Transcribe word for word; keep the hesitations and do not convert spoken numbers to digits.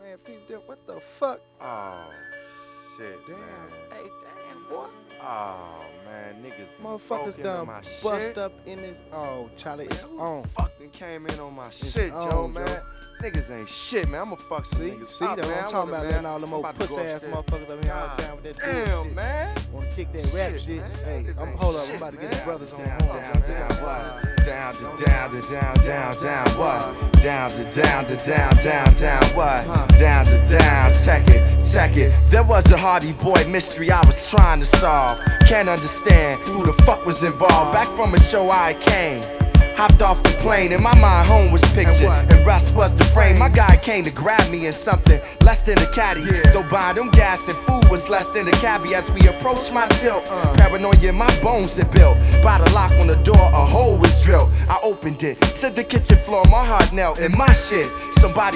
Man, people, what the fuck? Oh, shit, Damn. man. Hey, damn, boy. Oh, man, niggas Motherfuckers done my bust shit. up in this. Oh, Charlie, it's man, who on. the fuck done came in on my It's shit, on, yo, yo. man? Niggas ain't shit, man. I'ma fuck some See, niggas see up, that man. what I'm talking about, letting all them old pussy ass motherfuckers up here all the time with that Damn, bullshit. man. Wanna kick that rap Shit, shit? man. Hey, Niggas I'm ain't hold up, shit, I'm about to get man. the brothers on Down, the horn. down, down, what? Down to down to down, down, down, what? Down to down to down, down, down, what? Down to down, check it, check it. There was a Hardy Boy mystery I was trying to solve. Can't understand who the fuck was involved. Back from a show I came. Hopped off the plane, and my mind home was pictured, and Russ was the frame. My guy came to grab me in something less than a caddy. Though buying them gas and food was less than a cabbie. As we approached my tilt, paranoia in my bones had built. By the lock on the door, a hole was drilled. I opened it to the kitchen floor, my heart knelt, and my shit. Somebody